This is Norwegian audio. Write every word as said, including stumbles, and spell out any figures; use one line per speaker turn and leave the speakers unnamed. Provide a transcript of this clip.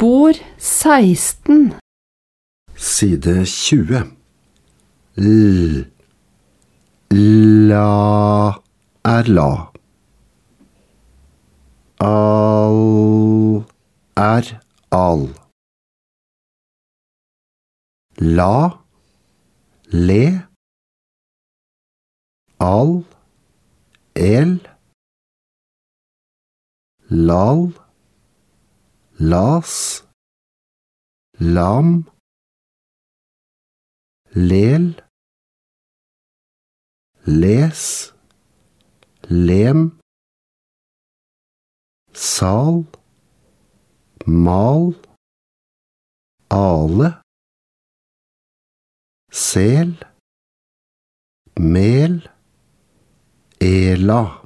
Spor seksten.
Side tjue. L. La er la. Al er al. La, le. Al, el. Lal, las. Lam, lel. Les, lem. Sal, mal. Ale. Sel, mel. Ela.